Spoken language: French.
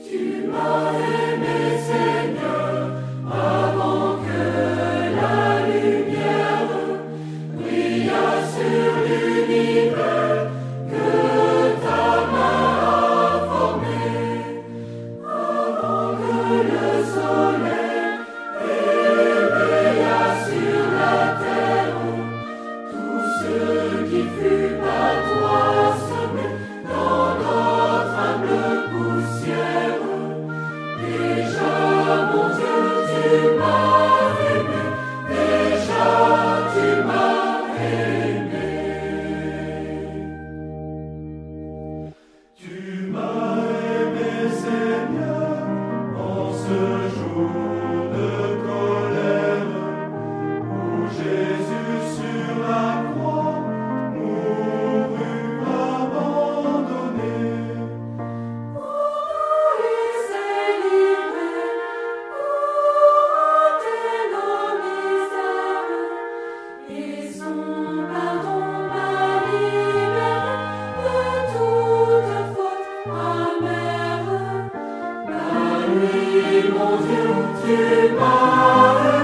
Tu m'as aimé, Seigneur, avant que la lumière brillât sur l'univers que ta main a formé, avant que le soleil éveillât sur la terre tout ce qui fut par toi semé dans notre humble poussière. Déjà, mon Dieu, tu m'as aimé, déjà tu m'as aimé. Tu m'as aimé, Seigneur, en ce jour de colère, où Jésus sur la croix mourut abandonné. Pour il s'est livré, pour ôter nos misères, et son pardon m'a libéré de toute faute amère. Par lui, mon Dieu, tu m'as